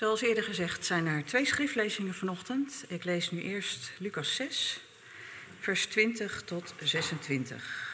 Zoals eerder gezegd zijn er 2 schriftlezingen vanochtend. Ik lees nu eerst Lucas 6, vers 20 tot 26.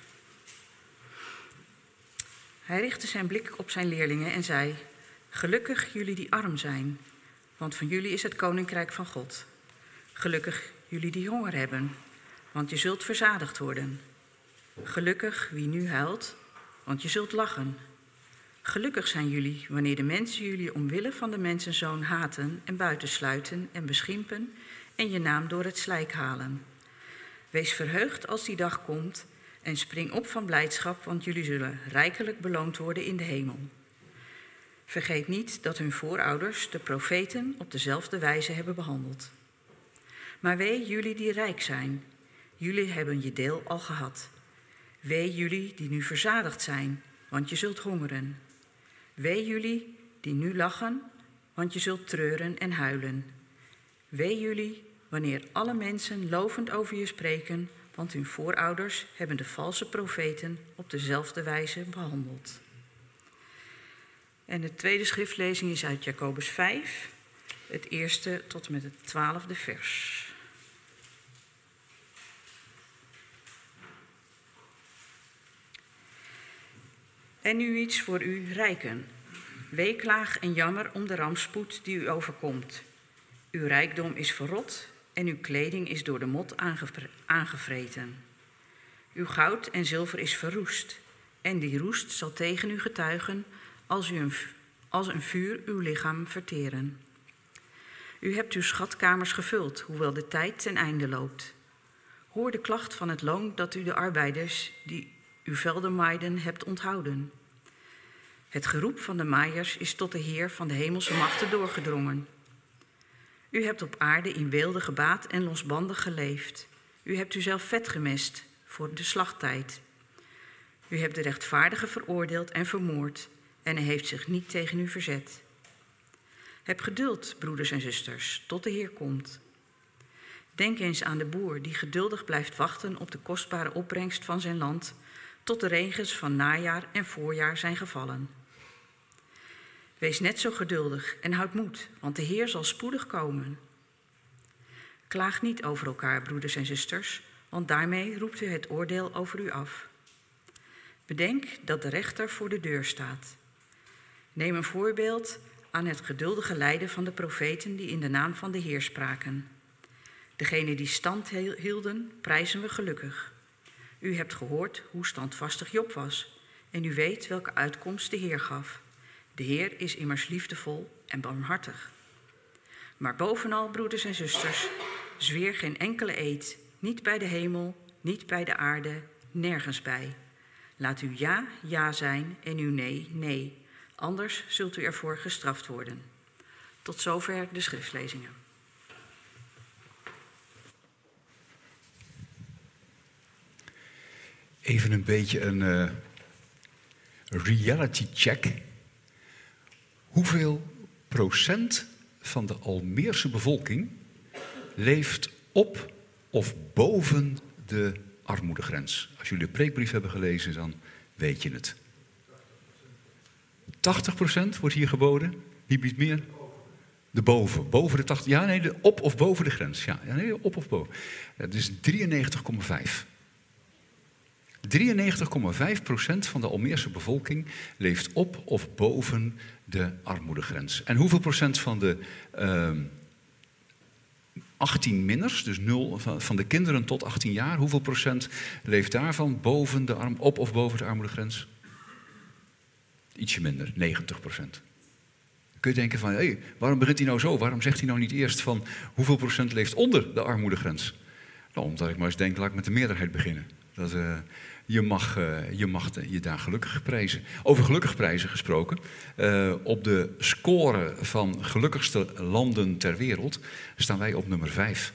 Hij richtte zijn blik op zijn leerlingen en zei: Gelukkig jullie die arm zijn, want van jullie is het koninkrijk van God. Gelukkig jullie die honger hebben, want je zult verzadigd worden. Gelukkig wie nu huilt, want je zult lachen. Gelukkig zijn jullie wanneer de mensen jullie omwille van de mensenzoon haten en buitensluiten en beschimpen en je naam door het slijk halen. Wees verheugd als die dag komt en spring op van blijdschap, want jullie zullen rijkelijk beloond worden in de hemel. Vergeet niet dat hun voorouders, de profeten, op dezelfde wijze hebben behandeld. Maar wee jullie die rijk zijn, jullie hebben je deel al gehad. Wee jullie die nu verzadigd zijn, want je zult hongeren. Wee jullie die nu lachen, want je zult treuren en huilen. Wee jullie wanneer alle mensen lovend over je spreken, want hun voorouders hebben de valse profeten op dezelfde wijze behandeld. En de tweede schriftlezing is uit Jacobus 5, het eerste tot en met het 12e vers. En nu iets voor u rijken. Weeklaag en jammer om de rampspoed die u overkomt. Uw rijkdom is verrot en uw kleding is door de mot aangevreten. Uw goud en zilver is verroest en die roest zal tegen u getuigen als een vuur uw lichaam verteren. U hebt uw schatkamers gevuld, hoewel de tijd ten einde loopt. Hoor de klacht van het loon dat u de arbeiders die uw velden maaiden hebt onthouden. Het geroep van de maaiers is tot de Heer van de hemelse machten doorgedrongen. U hebt op aarde in weelde gebaat en losbandig geleefd. U hebt uzelf vet gemest voor de slachttijd. U hebt de rechtvaardige veroordeeld en vermoord en hij heeft zich niet tegen u verzet. Heb geduld, broeders en zusters, tot de Heer komt. Denk eens aan de boer die geduldig blijft wachten op de kostbare opbrengst van zijn land, tot de regens van najaar en voorjaar zijn gevallen. Wees net zo geduldig en houd moed, want de Heer zal spoedig komen. Klaag niet over elkaar, broeders en zusters, want daarmee roept u het oordeel over u af. Bedenk dat de rechter voor de deur staat. Neem een voorbeeld aan het geduldige lijden van de profeten die in de naam van de Heer spraken. Degenen die stand hielden, prijzen we gelukkig. U hebt gehoord hoe standvastig Job was en u weet welke uitkomst de Heer gaf. De Heer is immers liefdevol en barmhartig. Maar bovenal, broeders en zusters, zweer geen enkele eed, niet bij de hemel, niet bij de aarde, nergens bij. Laat uw ja, ja zijn en uw nee, nee. Anders zult u ervoor gestraft worden. Tot zover de schriftlezingen. Even een beetje een reality check. Hoeveel procent van de Almeerse bevolking leeft op of boven de armoedegrens? Als jullie de preekbrief hebben gelezen, dan weet je het. 80% wordt hier geboden. Wie biedt meer? De boven. Boven de 80. Ja, nee, de op of boven de grens. Ja, nee, op of boven. Dat is 93,5. 93,5% van de Almeerse bevolking leeft op of boven de armoedegrens. En hoeveel procent van de 18-minners, dus 0 van de kinderen tot 18 jaar, hoeveel procent leeft daarvan op of boven de armoedegrens? Ietsje minder, 90%. Dan kun je denken van, hé, waarom begint hij nou zo? Waarom zegt hij nou niet eerst van hoeveel procent leeft onder de armoedegrens? Nou, omdat ik maar eens denk, laat ik met de meerderheid beginnen. Je mag je daar gelukkig prijzen. Over gelukkig prijzen gesproken. Op de score van gelukkigste landen ter wereld staan wij op nummer 5.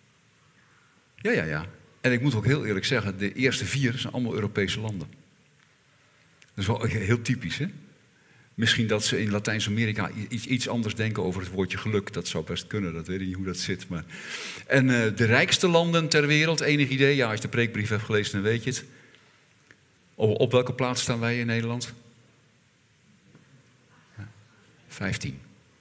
Ja. En ik moet ook heel eerlijk zeggen, de eerste 4 zijn allemaal Europese landen. Dat is wel heel typisch, hè? Misschien dat ze in Latijns-Amerika iets anders denken over het woordje geluk. Dat zou best kunnen, dat weet ik niet hoe dat zit. Maar... En de rijkste landen ter wereld, enig idee? Ja, als je de preekbrief hebt gelezen, dan weet je het. Op welke plaats staan wij in Nederland? 15.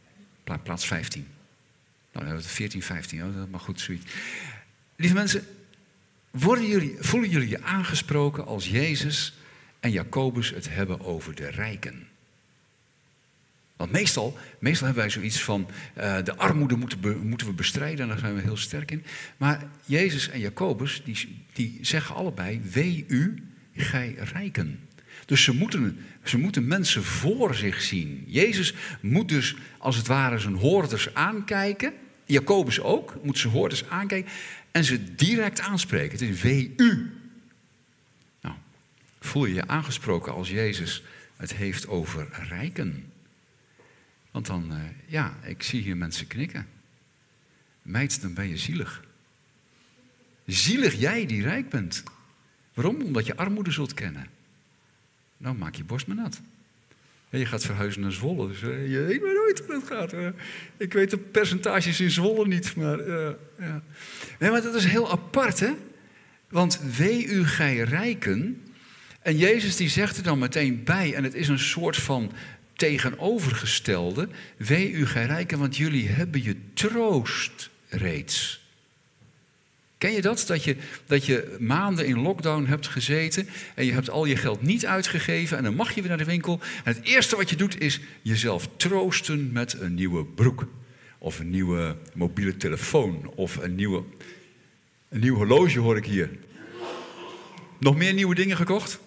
Plaats 15. Nou, dan hebben we het 14, 15. Oh, maar goed, zoiets. Lieve mensen, voelen jullie je aangesproken als Jezus en Jacobus het hebben over de rijken? Want meestal hebben wij zoiets van, de armoede moeten we bestrijden en daar zijn we heel sterk in. Maar Jezus en Jacobus, die zeggen allebei, wee u, gij rijken. Dus ze moeten mensen voor zich zien. Jezus moet dus als het ware zijn hoorders aankijken. Jacobus ook, moet zijn hoorders aankijken en ze direct aanspreken. Het is wee u. Nou, voel je je aangesproken als Jezus het heeft over rijken? Want dan, ik zie hier mensen knikken. Meid, dan ben je zielig. Zielig jij die rijk bent. Waarom? Omdat je armoede zult kennen. Nou, maak je borst maar nat. En je gaat verhuizen naar Zwolle. Dus je weet maar nooit hoe dat gaat. Ik weet de percentages in Zwolle niet. Maar, ja. Nee, maar dat is heel apart, hè? Want wee u gij rijken. En Jezus die zegt er dan meteen bij. En het is een soort van tegenovergestelde. Wee u gij rijken, want jullie hebben je troost reeds. Ken je dat? Dat je maanden in lockdown hebt gezeten en je hebt al je geld niet uitgegeven en dan mag je weer naar de winkel. En het eerste wat je doet is jezelf troosten met een nieuwe broek. Of een nieuwe mobiele telefoon. Of een nieuw horloge hoor ik hier. Nog meer nieuwe dingen gekocht?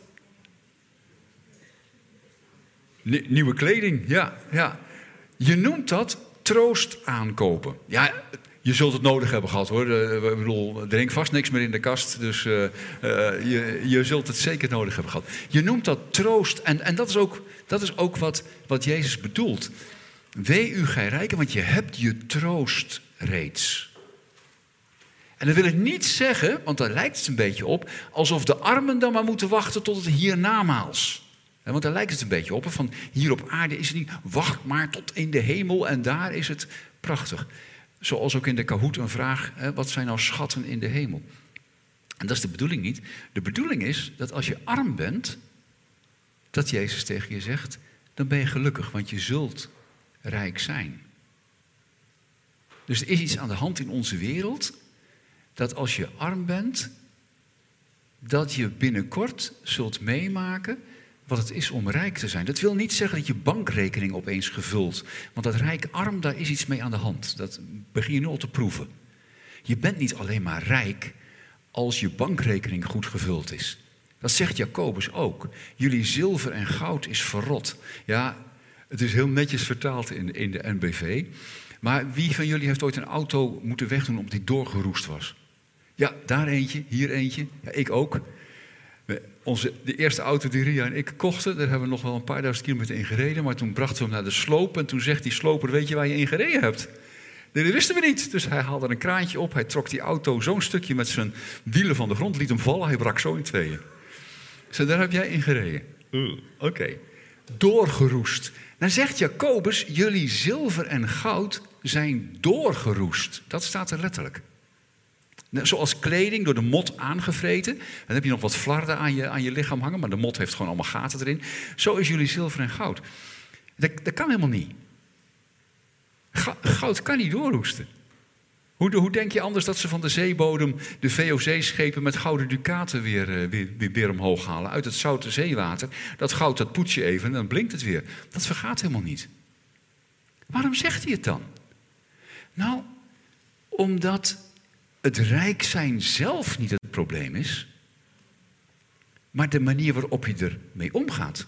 Nieuwe kleding, ja. Je noemt dat troost aankopen. Ja, je zult het nodig hebben gehad, hoor. Ik bedoel, er hing vast niks meer in de kast, dus je zult het zeker nodig hebben gehad. Je noemt dat troost en dat is ook wat Jezus bedoelt. Wee u gij rijken, want je hebt je troost reeds. En dan wil ik niet zeggen, want daar lijkt het een beetje op, alsof de armen dan maar moeten wachten tot het hiernamaals. Want daar lijkt het een beetje op, van hier op aarde is het niet, wacht maar tot in de hemel en daar is het prachtig. Zoals ook in de Kahoot een vraag, wat zijn nou schatten in de hemel? En dat is de bedoeling niet. De bedoeling is dat als je arm bent, dat Jezus tegen je zegt, dan ben je gelukkig, want je zult rijk zijn. Dus er is iets aan de hand in onze wereld, dat als je arm bent, dat je binnenkort zult meemaken wat het is om rijk te zijn. Dat wil niet zeggen dat je bankrekening opeens gevuld. Want dat rijk-arm, daar is iets mee aan de hand. Dat begin je nu al te proeven. Je bent niet alleen maar rijk als je bankrekening goed gevuld is. Dat zegt Jacobus ook. Jullie zilver en goud is verrot. Ja, het is heel netjes vertaald in de NBV. Maar wie van jullie heeft ooit een auto moeten wegdoen omdat die doorgeroest was? Ja, daar eentje, hier eentje. Ja, ik ook. De eerste auto die Ria en ik kochten, daar hebben we nog wel een paar duizend kilometer in gereden. Maar toen brachten we hem naar de sloop en toen zegt die sloper, weet je waar je in gereden hebt? Nee, dat wisten we niet. Dus hij haalde een kraantje op, hij trok die auto zo'n stukje met zijn wielen van de grond, liet hem vallen, hij brak zo in tweeën. Zo, daar heb jij in gereden. Oké. Doorgeroest. Dan zegt Jacobus, jullie zilver en goud zijn doorgeroest. Dat staat er letterlijk. Zoals kleding door de mot aangevreten. Dan heb je nog wat flarden aan je lichaam hangen, maar de mot heeft gewoon allemaal gaten erin. Zo is jullie zilver en goud. Dat kan helemaal niet. Goud kan niet doorroesten. Hoe denk je anders dat ze van de zeebodem de VOC-schepen met gouden ducaten weer omhoog halen? Uit het zoute zeewater. Dat goud, dat poets je even en dan blinkt het weer. Dat vergaat helemaal niet. Waarom zegt hij het dan? Nou, omdat het rijk zijn zelf niet het probleem is, maar de manier waarop je ermee omgaat.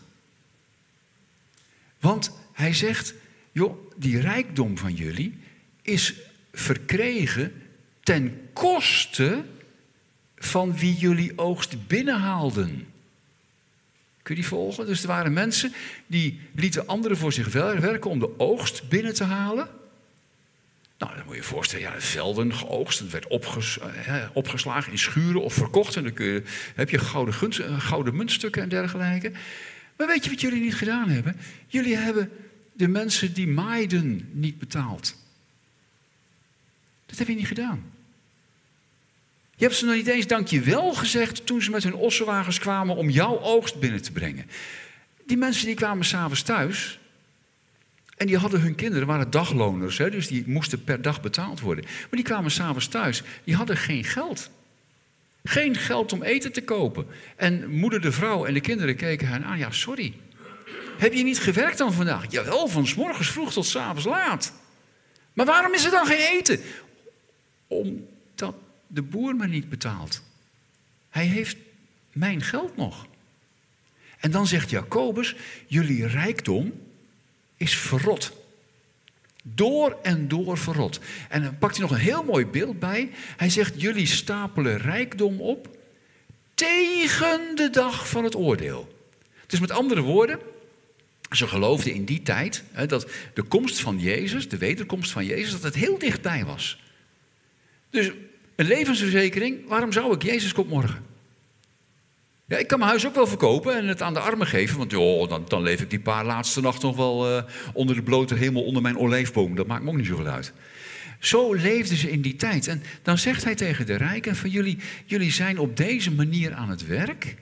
Want hij zegt, joh, die rijkdom van jullie is verkregen ten koste van wie jullie oogst binnenhaalden. Kun je die volgen? Dus er waren mensen die lieten anderen voor zich werken om de oogst binnen te halen. Nou, dan moet je je voorstellen, ja, velden geoogst, het werd opgeslagen in schuren of verkocht. En dan heb je gouden muntstukken en dergelijke. Maar weet je wat jullie niet gedaan hebben? Jullie hebben de mensen die maaiden niet betaald. Dat heb je niet gedaan. Je hebt ze nog niet eens dankjewel gezegd toen ze met hun ossenwagens kwamen om jouw oogst binnen te brengen. Die mensen die kwamen 's avonds thuis En die hadden hun kinderen, waren dagloners, hè, dus die moesten per dag betaald worden. Maar die kwamen 's avonds thuis, die hadden geen geld. Geen geld om eten te kopen. En moeder de vrouw en de kinderen keken hen aan. Ja, sorry. Heb je niet gewerkt dan vandaag? Jawel, van 's morgens vroeg tot 's avonds laat. Maar waarom is er dan geen eten? Omdat de boer me niet betaalt. Hij heeft mijn geld nog. En dan zegt Jacobus, jullie rijkdom is verrot. Door en door verrot. En dan pakt hij nog een heel mooi beeld bij. Hij zegt, jullie stapelen rijkdom op tegen de dag van het oordeel. Dus met andere woorden, ze geloofden in die tijd dat de komst van Jezus, de wederkomst van Jezus, dat het heel dichtbij was. Dus een levensverzekering, waarom zou ik? Jezus komt morgen. Ja, ik kan mijn huis ook wel verkopen en het aan de armen geven. Want joh, dan leef ik die paar laatste nacht nog wel onder de blote hemel onder mijn olijfboom. Dat maakt me ook niet zoveel uit. Zo leefden ze in die tijd. En dan zegt hij tegen de rijken van jullie zijn op deze manier aan het werk.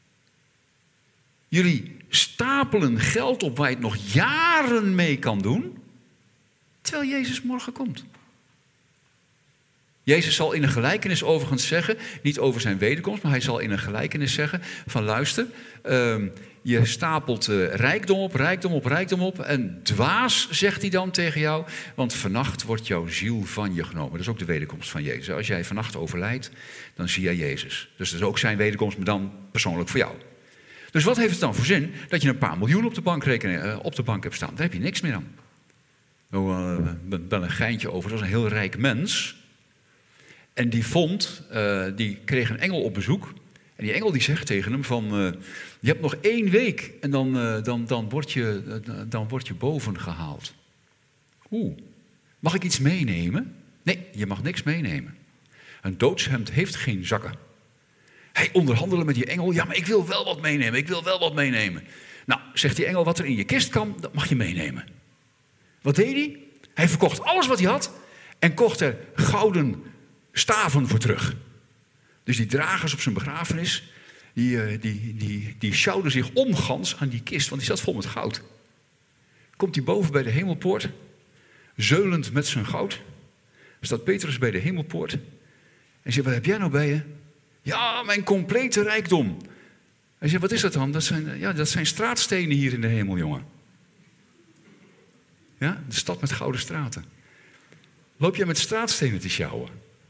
Jullie stapelen geld op waar je het nog jaren mee kan doen. Terwijl Jezus morgen komt. Jezus zal in een gelijkenis overigens zeggen, niet over zijn wederkomst, maar hij zal in een gelijkenis zeggen van luister, je stapelt rijkdom op, rijkdom op, rijkdom op en dwaas, zegt hij dan tegen jou, want vannacht wordt jouw ziel van je genomen. Dat is ook de wederkomst van Jezus. Als jij vannacht overlijdt, dan zie jij Jezus. Dus dat is ook zijn wederkomst, maar dan persoonlijk voor jou. Dus wat heeft het dan voor zin dat je een paar miljoen op de bank hebt staan? Daar heb je niks meer aan. Wel een geintje over, dat was een heel rijk mens. En die kreeg een engel op bezoek. En die engel die zegt tegen hem van, je hebt nog 1 week en dan word je boven gehaald. Mag ik iets meenemen? Nee, je mag niks meenemen. Een doodshemd heeft geen zakken. Hij onderhandelde met die engel, ja, maar ik wil wel wat meenemen. Nou, zegt die engel, wat er in je kist kan, dat mag je meenemen. Wat deed hij? Hij verkocht alles wat hij had en kocht er gouden staven voor terug. Dus die dragers op zijn begrafenis, die sjouwden zich omgans aan die kist, want die zat vol met goud. Komt hij boven bij de hemelpoort, zeulend met zijn goud. Staat Petrus bij de hemelpoort en zegt, wat heb jij nou bij je? Ja, mijn complete rijkdom. Hij zegt, wat is dat dan? Dat zijn straatstenen hier in de hemel, jongen. Ja, de stad met gouden straten. Loop jij met straatstenen te sjouwen?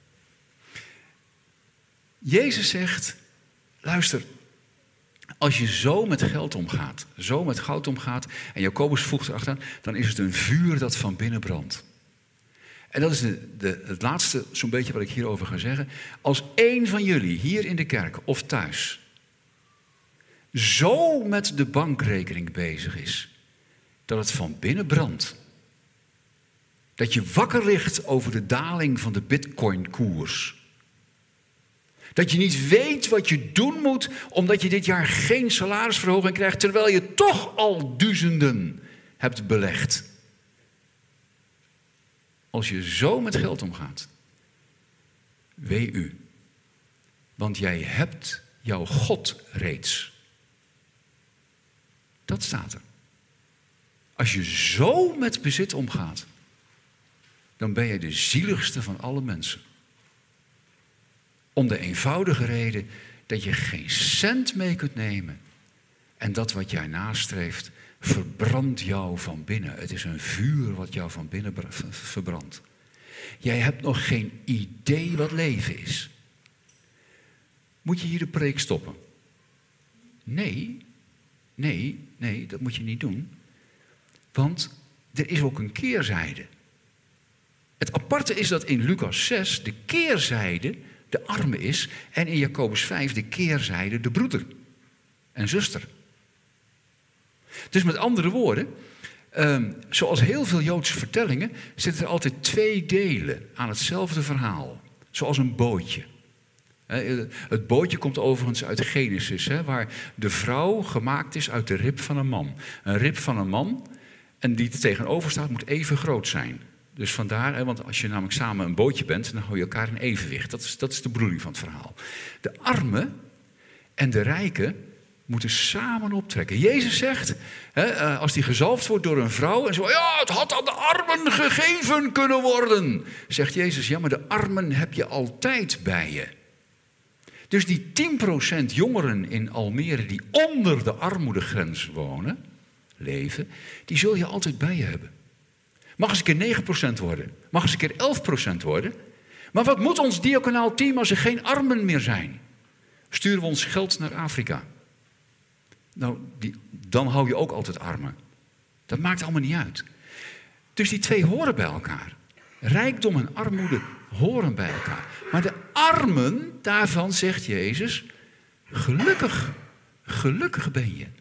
Jezus zegt, luister, als je zo met geld omgaat, zo met goud omgaat, en Jacobus voegt erachteraan, dan is het een vuur dat van binnen brandt. En dat is het laatste zo'n beetje wat ik hierover ga zeggen. Als één van jullie hier in de kerk of thuis zo met de bankrekening bezig is, dat het van binnen brandt. Dat je wakker ligt over de daling van de Bitcoin-koers. Dat je niet weet wat je doen moet, omdat je dit jaar geen salarisverhoging krijgt, terwijl je toch al duizenden hebt belegd. Als je zo met geld omgaat, wee u. Want jij hebt jouw God reeds. Dat staat er. Als je zo met bezit omgaat, dan ben je de zieligste van alle mensen. Om de eenvoudige reden dat je geen cent mee kunt nemen. En dat wat jij nastreeft, verbrandt jou van binnen. Het is een vuur wat jou van binnen verbrandt. Jij hebt nog geen idee wat leven is. Moet je hier de preek stoppen? Nee, dat moet je niet doen. Want er is ook een keerzijde. Het aparte is dat in Lucas 6 de keerzijde de arme is en in Jacobus 5 de keerzijde de broeder en zuster. Dus met andere woorden, zoals heel veel Joodse vertellingen, zitten er altijd 2 delen aan hetzelfde verhaal. Zoals een bootje. Het bootje komt overigens uit Genesis, waar de vrouw gemaakt is uit de rib van een man. Een rib van een man, en die er tegenover staat, moet even groot zijn. Dus vandaar, want als je namelijk samen een bootje bent, dan hou je elkaar in evenwicht. Dat is de bedoeling van het verhaal. De armen en de rijken moeten samen optrekken. Jezus zegt, als hij gezalfd wordt door een vrouw en zo, ja, het had aan de armen gegeven kunnen worden. Zegt Jezus, ja, maar de armen heb je altijd bij je. Dus die 10% jongeren in Almere die onder de armoedegrens leven, die zul je altijd bij je hebben. Mag eens een keer 9% worden, mag eens een keer 11% worden. Maar wat moet ons diaconaal team als er geen armen meer zijn? Sturen we ons geld naar Afrika? Nou, dan hou je ook altijd armen. Dat maakt allemaal niet uit. Dus die twee horen bij elkaar. Rijkdom en armoede horen bij elkaar. Maar de armen, daarvan zegt Jezus, gelukkig ben je.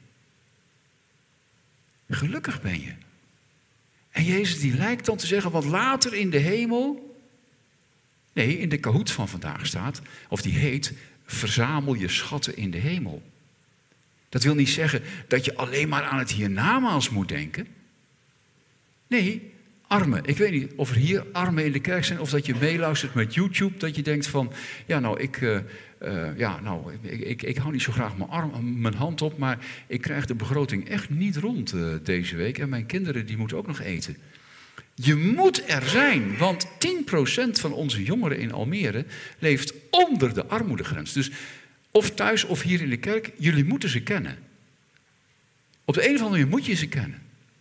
Gelukkig ben je. En Jezus die lijkt dan te zeggen, wat later in de hemel, nee, in de kahoot van vandaag staat, of die heet, verzamel je schatten in de hemel. Dat wil niet zeggen dat je alleen maar aan het hiernamaals moet denken. Nee, armen. Ik weet niet of er hier armen in de kerk zijn of dat je meeluistert met YouTube. Dat je denkt van, ja nou, ik hou niet zo graag mijn hand op, maar ik krijg de begroting echt niet rond deze week. En mijn kinderen die moeten ook nog eten. Je moet er zijn, want 10% van onze jongeren in Almere leeft onder de armoedegrens. Dus of thuis of hier in de kerk, jullie moeten ze kennen. Op de een of andere manier moet je ze kennen.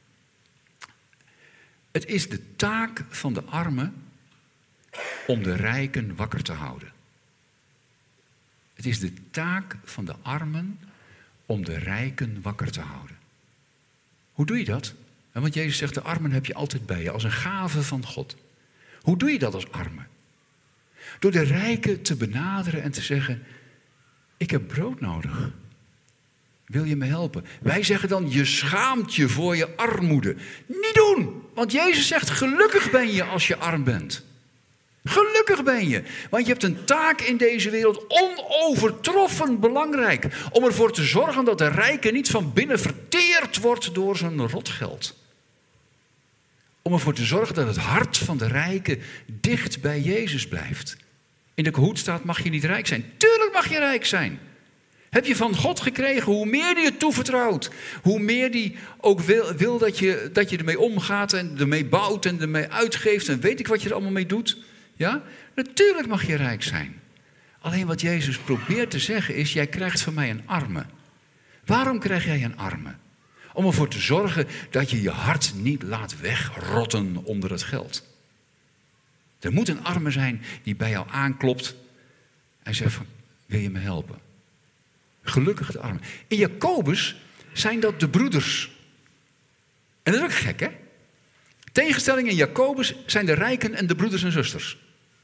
Het is de taak van de armen om de rijken wakker te houden. Het is de taak van de armen om de rijken wakker te houden. Hoe doe je dat? Want Jezus zegt, de armen heb je altijd bij je, als een gave van God. Hoe doe je dat als armen? Door de rijken te benaderen en te zeggen, ik heb brood nodig. Wil je me helpen? Wij zeggen dan, je schaamt je voor je armoede. Niet doen! Want Jezus zegt, gelukkig ben je als je arm bent. Gelukkig ben je. Want je hebt een taak in deze wereld onovertroffen belangrijk. Om ervoor te zorgen dat de rijke niet van binnen verteerd wordt door zijn rotgeld. Om ervoor te zorgen dat het hart van de rijke dicht bij Jezus blijft. In de kahoot staat, mag je niet rijk zijn. Tuurlijk mag je rijk zijn. Heb je van God gekregen, hoe meer die je toevertrouwt, hoe meer die ook wil dat je ermee omgaat en ermee bouwt en ermee uitgeeft en weet ik wat je er allemaal mee doet. Ja? Natuurlijk mag je rijk zijn. Alleen wat Jezus probeert te zeggen is, jij krijgt van mij een arme. Waarom krijg jij een arme? Om ervoor te zorgen dat je je hart niet laat wegrotten onder het geld. Er moet een arme zijn die bij jou aanklopt en zegt van, wil je me helpen? Gelukkig de armen. In Jacobus zijn dat de broeders. En dat is ook gek, hè? Tegenstelling in Jacobus zijn de rijken en de broeders en zusters.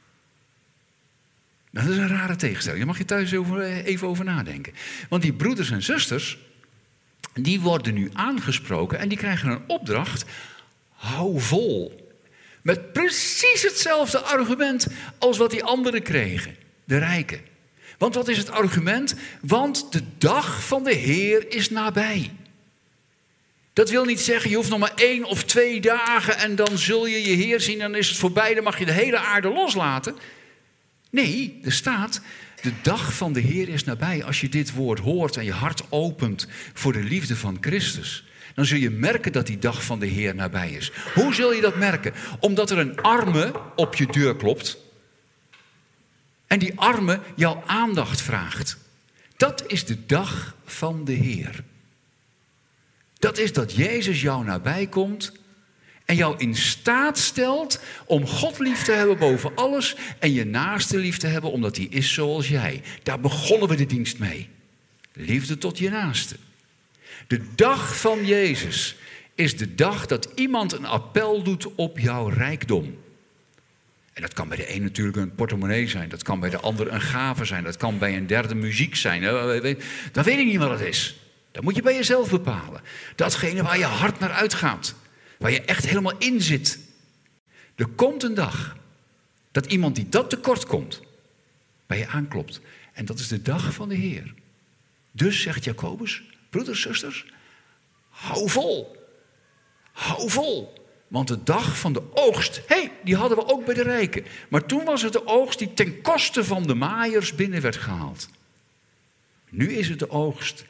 Nou, dat is een rare tegenstelling. Daar mag je thuis even over nadenken. Want die broeders en zusters, die worden nu aangesproken en die krijgen een opdracht. Hou vol. Met precies hetzelfde argument als wat die anderen kregen. De rijken. Want wat is het argument? Want de dag van de Heer is nabij. Dat wil niet zeggen, je hoeft nog maar 1 of 2 dagen en dan zul je je Heer zien en dan is het voorbij, dan mag je de hele aarde loslaten. Nee, er staat, de dag van de Heer is nabij. Als je dit woord hoort en je hart opent voor de liefde van Christus, dan zul je merken dat die dag van de Heer nabij is. Hoe zul je dat merken? Omdat er een arme op je deur klopt. En die arme jouw aandacht vraagt. Dat is de dag van de Heer. Dat is dat Jezus jou nabij komt en jou in staat stelt om God lief te hebben boven alles en je naaste lief te hebben omdat hij is zoals jij. Daar begonnen we de dienst mee. Liefde tot je naaste. De dag van Jezus is de dag dat iemand een appel doet op jouw rijkdom. En dat kan bij de een natuurlijk een portemonnee zijn. Dat kan bij de ander een gave zijn. Dat kan bij een derde muziek zijn. Dan weet ik niet wat het is. Dat moet je bij jezelf bepalen. Datgene waar je hart naar uitgaat. Waar je echt helemaal in zit. Er komt een dag dat iemand die dat tekort komt bij je aanklopt. En dat is de dag van de Heer. Dus, zegt Jacobus, broeders, zusters, hou vol. Hou vol. Want de dag van de oogst, die hadden we ook bij de rijken. Maar toen was het de oogst die ten koste van de maaiers binnen werd gehaald. Nu is het de oogst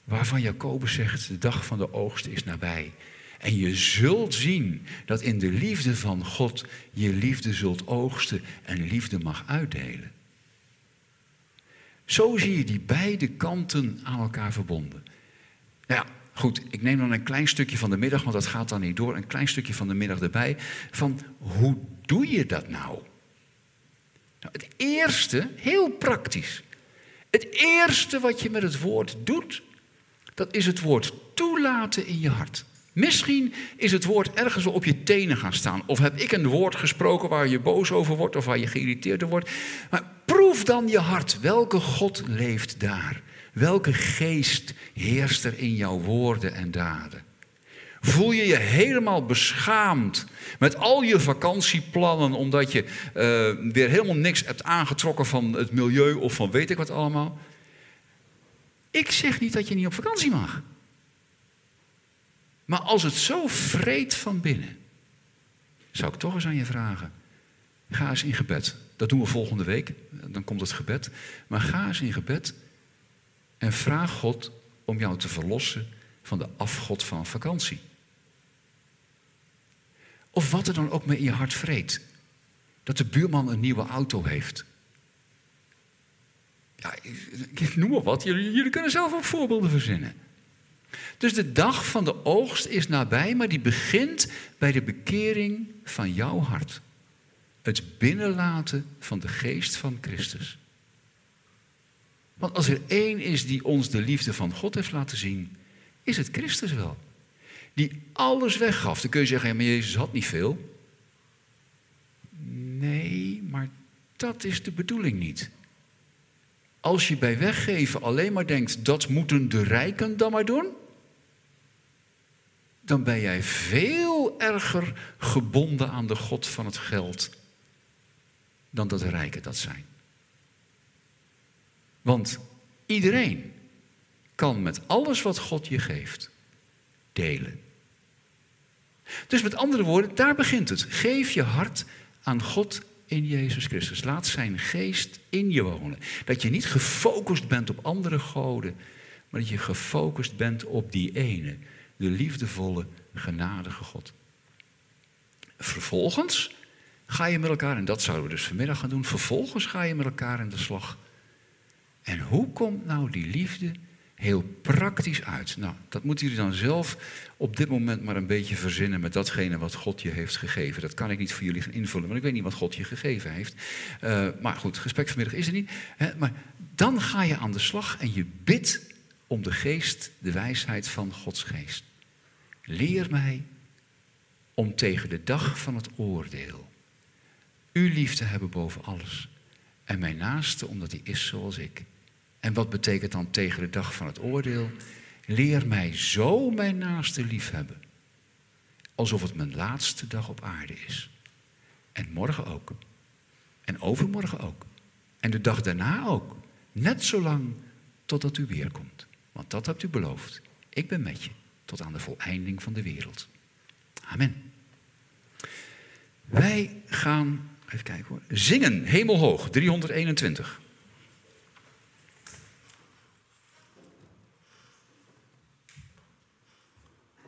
waarvan Jacobus zegt, de dag van de oogst is nabij. En je zult zien dat in de liefde van God je liefde zult oogsten en liefde mag uitdelen. Zo zie je die beide kanten aan elkaar verbonden. Nou ja, goed, ik neem dan een klein stukje van de middag, want dat gaat dan niet door. Een klein stukje van de middag erbij. Van hoe doe je dat nou? Nou, het eerste, heel praktisch. Het eerste wat je met het woord doet, dat is het woord toelaten in je hart. Misschien is het woord ergens wel op je tenen gaan staan. Of heb ik een woord gesproken waar je boos over wordt of waar je geïrriteerd door wordt. Maar proef dan je hart. Welke God leeft daar? Welke geest heerst er in jouw woorden en daden? Voel je je helemaal beschaamd met al je vakantieplannen omdat je weer helemaal niks hebt aangetrokken van het milieu of van weet ik wat allemaal? Ik zeg niet dat je niet op vakantie mag. Maar als het zo vreet van binnen, zou ik toch eens aan je vragen. Ga eens in gebed. Dat doen we volgende week. Dan komt het gebed. Maar ga eens in gebed en vraag God om jou te verlossen van de afgod van vakantie. Of wat er dan ook mee in je hart vreet. Dat de buurman een nieuwe auto heeft. Ja, ik noem maar wat. Jullie kunnen zelf ook voorbeelden verzinnen. Dus de dag van de oogst is nabij, maar die begint bij de bekering van jouw hart. Het binnenlaten van de geest van Christus. Want als er één is die ons de liefde van God heeft laten zien, is het Christus wel. Die alles weggaf. Dan kun je zeggen, ja, maar Jezus had niet veel. Nee, maar dat is de bedoeling niet. Als je bij weggeven alleen maar denkt, dat moeten de rijken dan maar doen, dan ben jij veel erger gebonden aan de God van het geld dan dat de rijken dat zijn. Want iedereen kan met alles wat God je geeft delen. Dus met andere woorden, daar begint het. Geef je hart aan God in Jezus Christus. Laat zijn geest in je wonen. Dat je niet gefocust bent op andere goden, maar dat je gefocust bent op die ene, de liefdevolle, genadige God. Vervolgens ga je met elkaar, en dat zouden we dus vanmiddag gaan doen, vervolgens ga je met elkaar in de slag. En hoe komt nou die liefde heel praktisch uit? Nou, dat moeten jullie dan zelf op dit moment maar een beetje verzinnen met datgene wat God je heeft gegeven. Dat kan ik niet voor jullie gaan invullen, want ik weet niet wat God je gegeven heeft. Maar goed, gesprek vanmiddag is er niet. Maar dan ga je aan de slag en je bidt om de geest, de wijsheid van Gods geest. Leer mij om tegen de dag van het oordeel u lief te hebben boven alles. En mijn naaste omdat hij is zoals ik. En wat betekent dan tegen de dag van het oordeel? Leer mij zo mijn naaste lief hebben. Alsof het mijn laatste dag op aarde is. En morgen ook. En overmorgen ook. En de dag daarna ook. Net zolang totdat u weer komt. Want dat hebt u beloofd. Ik ben met je tot aan de voleinding van de wereld. Amen. Wij gaan, even kijken hoor, zingen, hemelhoog, 321.